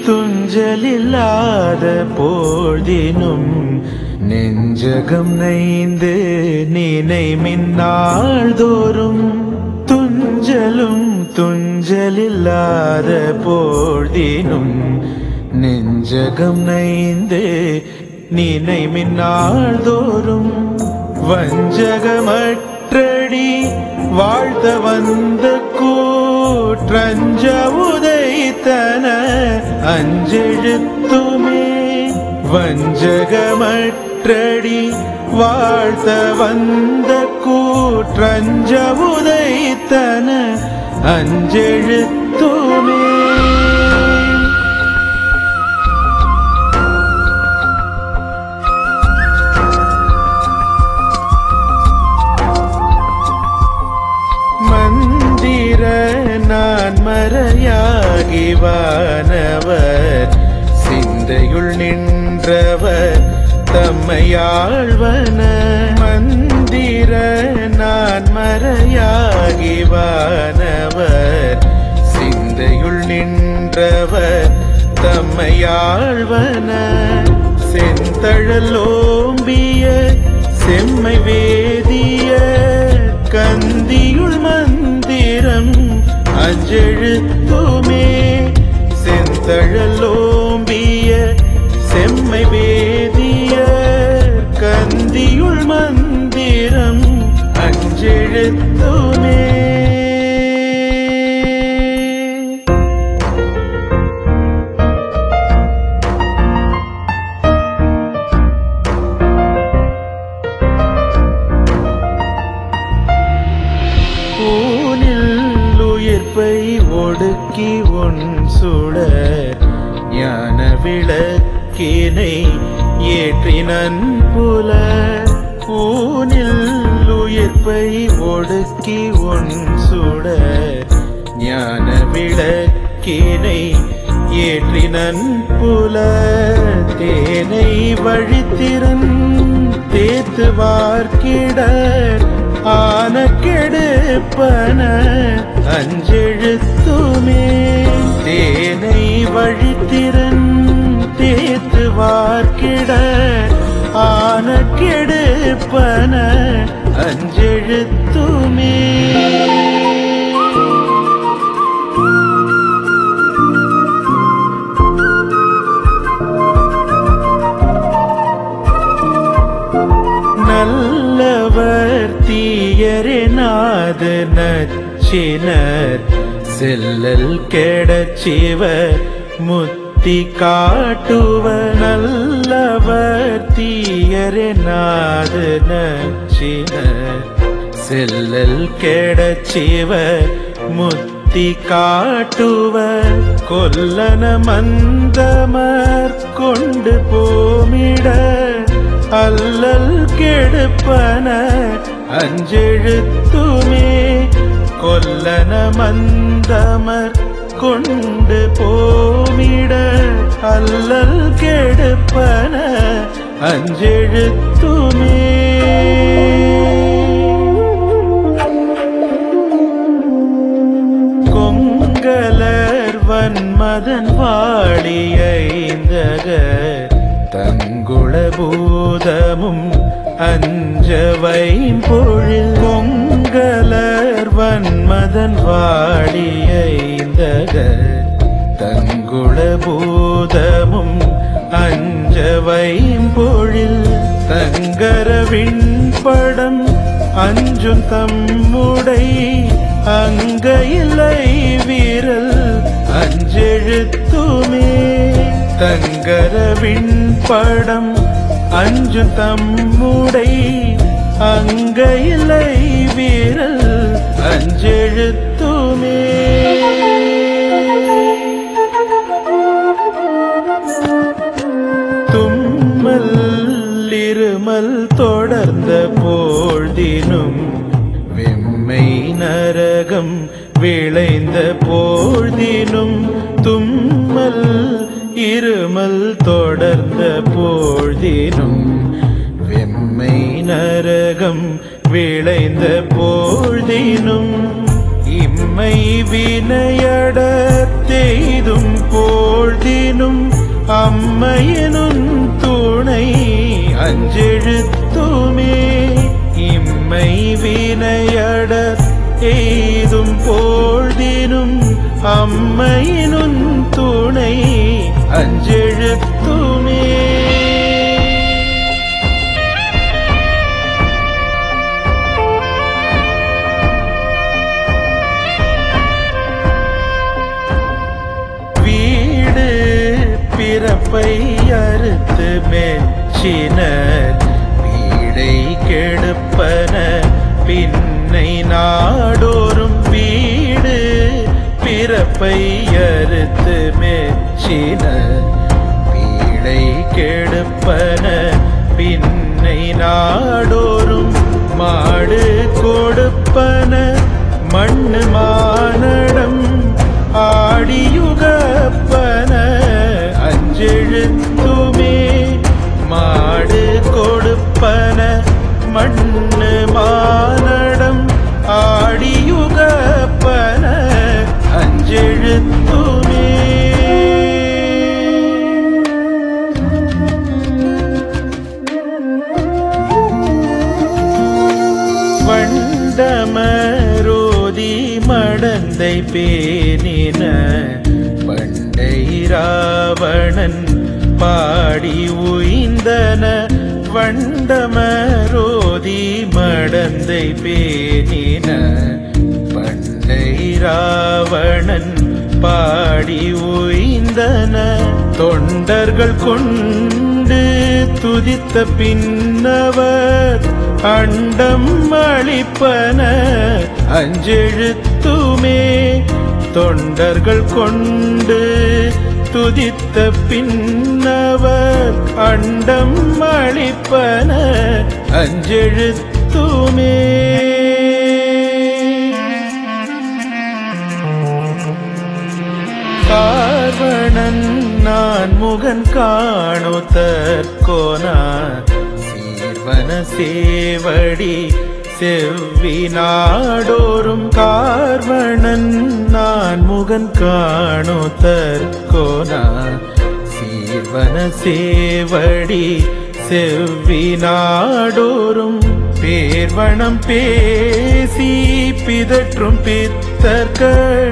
துஞ்சலில்லாத போழ்தினும் நெஞ்சகம் நைந்து நினை மின்னாள் தோறும் துஞ்சலும் துஞ்சலில்லாத போழ்தினும் நெஞ்சகம் நைந்து நினை மின்னாள் தோறும் வஞ்சகமற்றடி வாழ்த்த வந்த கூற்றஞ்ச உதைத்தன அஞ்செழுத்துமே வஞ்சகமற்றடி வாழ்த்த வந்த கூற்றஞ்ச உதைத்தன அஞ்செழுத்துமே நான் மறையாகி வானவர் சிந்தையுள் நின்றவர் தம்மையாழ்வன மந்திர நான் மறையாகி வானவர் சிந்தையுள் நின்றவர் தம்மையாழ்வன செந்தழலோம்பிய செம்மை வேதிய கந்தியுள் மந்திரம் அஞ்செழுத்துமே செந்தழலோம்பிய செம்மை வேதிய கந்தியுள் மந்திரம் அஞ்செழுத்துமே ஒடுக்கி உன் சுடர் ஞான விளக்கினை ஏற்றினன் புல ஊனில் உயிர்ப்பை ஒடுக்கி உன் சுடர் ஞான விளக்கினை ஏற்றினன் புல தேனை வழித்திறன் தேத்து வார்க்கிடர் ஆன கெடுப்பன அஞ்செழுத்துமே தேனை வழித்திறன் தேத்து வார்க்கிடர் ஆன கெடுப்பன அஞ்செழுத்துமே நல்லவர் தீயரெனாத நச்சினர் செல்லல் கெடச்சிவர் முத்தி காட்டுவர் நல்லவர் தீயரெனாத நச்சினர் செல்லல் கெடச்சிவர் முத்தி காட்டுவர் கொல்லன மந்தமர் கொண்டு போமிட அல்லல் கெடுப்பன அஞ்செழுத்துமே கொல்லன மந்தமர் கொண்டு போமிட அல்லல் கெடுப்பன அஞ்செழுத்துமே கொங்கலர் வன்மதன் வாழியைந்தகர் தங்குள பூதமும் அஞ்சவையும் பொழில் பொங்கலர் வன்மதன் வாழியைந்தகர் தங்குள பூதமும் அஞ்சவையும் பொழில் தங்கரவின் படம் அஞ்சும் தம்முடை அங்கையிலை வீரல் அஞ்செழுத்துமே தங்கரவின் படம் அஞ்சு தம்முடை அங்கையிலை வீரல் அஞ்செழுத்துமே தும்மல் இருமல் தொடர்ந்த போழ்தினும் வெம்மை நரகம் விளைந்த போழ்தினும் தும்மல் இருமல் தொடர்ந்த போழ்தினும் வெம்மை நரகம் விளைந்த போழ்தினும் இம்மை வினையட தெய்தும் போழ்தி போழ்தினும் அம்மையெனும் துணை அஞ்செழுத்துமே இம்மை வினையடர் எய்தும் போழ்தினும் அம்மையினும் துணை அஞ்செழுத்துமே வீடு பிறப்பை அறுத்து மெச்சினர் வீடை கெடுப்பன பின்னை நாடோறும் வீடு பிறப்பை அறுத்து மெச்சினர் வீடை கெடுப்பன பின்னை நாடோறும் மாடு கொடுப்பன மண்ணு மானடம் ஆடியுகப்பன அஞ்செழுத்துமே மாடு கொடுப்பன மண்ணு மானடம் ஆடியுகப்பன அஞ்செழுத்துமே வண்டமரோதி மடந்தை பேணின பண்டை ராவணன் பாடி உய்ந்தன வண்டமரோதி மடந்தை பேணின பண்டை ராவணன் பாடி உய்ந்தன தொண்டர்கள் கொண்டு துதித்த பின்னவர் அண்டம் அளிப்பன அஞ்செழுத்துமே தொண்டர்கள் கொண்டு துதித்த பின்னவர் அண்டம் அளிப்பன அஞ்செழுத்துமே கார்வணன் நான் முகன் காணுதற்கோனார் சீர்வன சேவடி செவ்வி நாடோறும் கார்வணன் நான் முகன் காணுதற்கோனார் சீர்வன சேவடி செவ்வி நாடோறும் பேர்வனம் பேசி பிதற்றும் பித்தர்கள்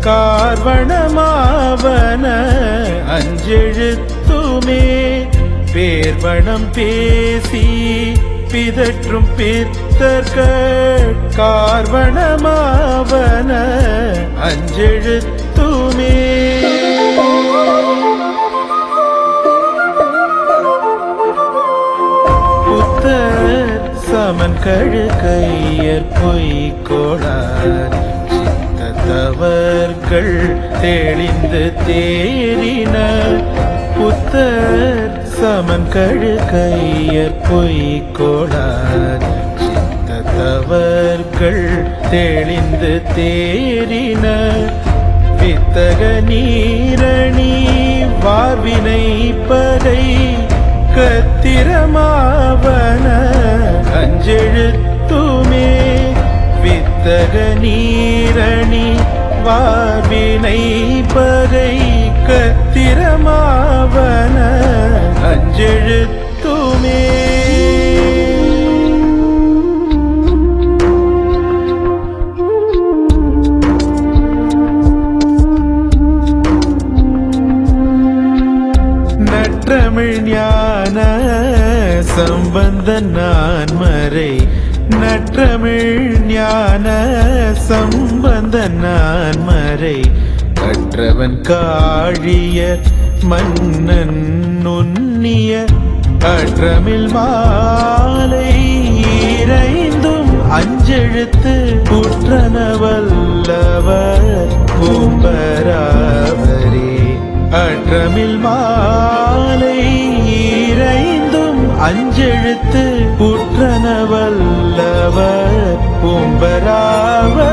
கார்வணமாவன அஞ்செழுத்துமே பேர்வனம் பேசி பிதற்றும் பித்தர்கள் கார்வணமாவன அஞ்செழுத்துமே புத்தர் சமன் கழுகையர் பொய்கோளார் சித்தத்தவர்கள் தெளிந்து தேறின புத்தர் சமன் கழுகையர் பொய்கோளார் சித்தத்தவர்கள் தெளிந்து தேறின வித்தக நீரணி வார்வினை பகை கத்திரமாவன அஞ்செழுத்துமே வித்தக நீரணி வார்வினை பகை கத்திரமாவன அஞ்செழுத்துமே நற்றமிழ் ஞான சம்பந்தன் நான் மறை நற்றமிழ் ஞான சம்பந்தன் நான் மறை கற்றவன் காழிய மன்னன் நுண்ணிய அற்றமிழ் மாலை இறைந்தும் அஞ்செழுத்து குற்றனவல்லவர் பூம்பராவரே அற்றமிழ் மாலை இறைந்தும் அஞ்செழுத்து குற்றனவல்லவர் பூம்பராவரே